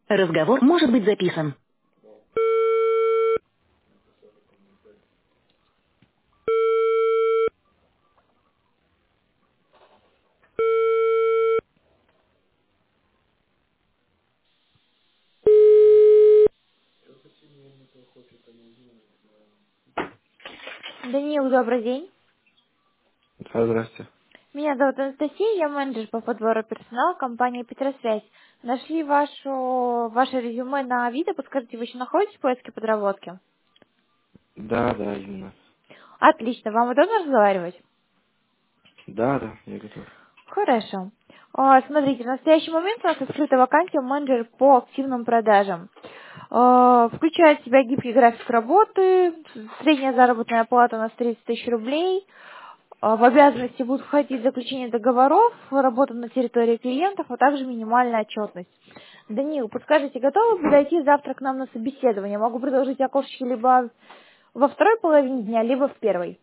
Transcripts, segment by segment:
Разговор может быть записан. Даниил, добрый день. Да, здрасте. Меня зовут Анастасия, я менеджер по подбору персонала компании «Петросвязь». Нашли ваше резюме на Авито. Подскажите, вы еще находитесь в поиске подработки? Да, да, именно. Отлично. Вам удобно разговаривать? Да, да, я готов. Хорошо. Смотрите, в настоящий момент у нас открыта вакансия менеджер по активным продажам. Включает в себя гибкий график работы, средняя заработная плата у нас 30 тысяч рублей. В обязанности будут входить заключение договоров, работа на территории клиентов, а также минимальная отчетность. Даниил, подскажите, готовы подойти завтра к нам на собеседование? Могу предложить окошечки либо во второй половине дня, либо в первой.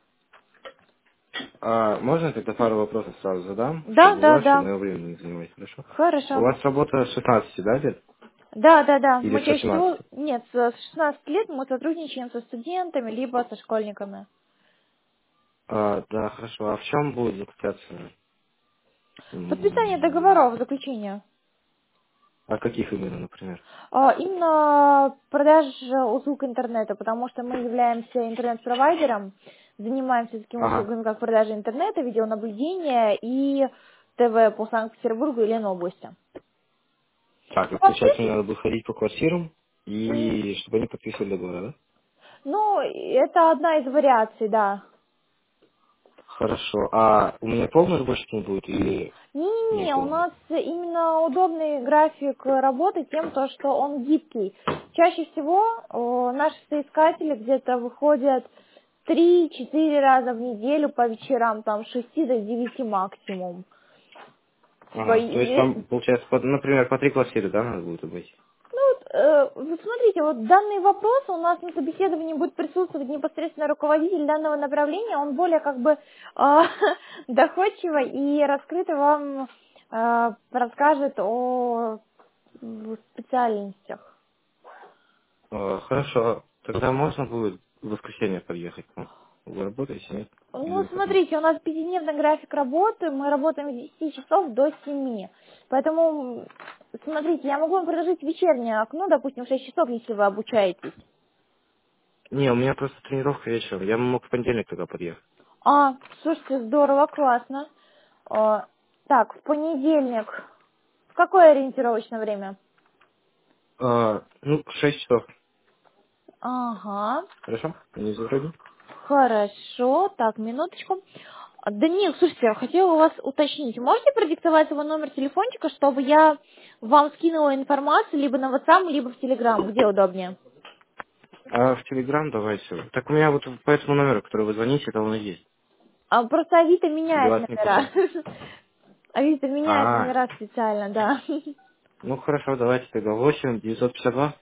А можно я тогда пару вопросов сразу задам, Да, чтобы да, ваше да. мое время не занимать, хорошо? У Хорошо. вас работа с 16, да, лет? Да, да, да. Или Мы с чаще всего, 18? нет, с 16 лет мы сотрудничаем со студентами, либо со школьниками. Да, хорошо. А в чем будет заключаться? Подписание м, договоров, заключения. А каких именно, например? Именно продажа услуг интернета, потому что мы являемся интернет-провайдером, занимаемся такими Ага. услугами, как продажа интернета, видеонаблюдение и ТВ по Санкт-Петербургу и Ленобласти. Так, Ну, и вообще, получается, мне надо будет ходить по квартирам, и чтобы они подписывали договор, да? ну, это одна из вариаций, да. Хорошо. А у меня полный рабочий день будет или не Не-не-не, у полный? нас именно удобный график работы тем, то, что он гибкий. Чаще всего наши соискатели где-то выходят 3-4 раза в неделю по вечерам, там, с 6 до 9 максимум. Типа, Ага. То есть там, получается, например, по 3 квартиры, да, надо будет быть? ну, вот смотрите, вот данный вопрос у нас на собеседовании будет присутствовать непосредственно руководитель данного направления, он более как бы доходчиво и раскрыто вам расскажет о специальностях. Хорошо. Тогда можно будет в воскресенье подъехать? Ну, вы работаете, нет? Или Ну, выходной? смотрите, у нас пятидневный график работы, мы работаем с 10 часов до 7. Поэтому, смотрите, я могу вам предложить вечернее окно, допустим, в 6 часов, если вы обучаетесь. Не, у меня просто тренировка вечером. Я мог в понедельник тогда подъехать. Слушайте, здорово, классно. А, так, в понедельник. В какое ориентировочное время? Ну, 6 часов. Ага, Хорошо? Не вроде? хорошо. Так, минуточку. Даниил, слушайте, я хотела у вас уточнить. Можете продиктовать свой номер телефончика, чтобы я вам скинула информацию либо на WhatsApp, либо в Telegram? Где удобнее? А в Телеграм давайте. Так у меня вот по этому номеру, который вы звоните, это он и есть. Просто Авито Или меняет вас не номера. путает? Авито меняет А, номера специально, да. ну хорошо, давайте тогда 8 952.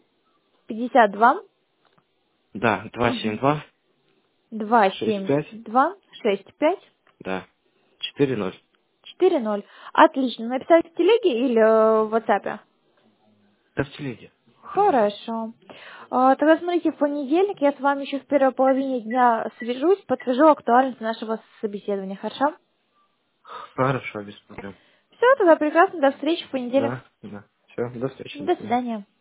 52 Да, 272 65. 272 65 Да, 40. 4-0. Отлично. Написать в телеге или в WhatsApp? Да в телеге. Хорошо. Тогда смотрите, в понедельник я с вами еще в первой половине дня свяжусь, подтвержу актуальность нашего собеседования. Хорошо? Хорошо, без проблем. Все, тогда прекрасно. До встречи в понедельник. Да, да. Все, до встречи, до До свидания. свидания.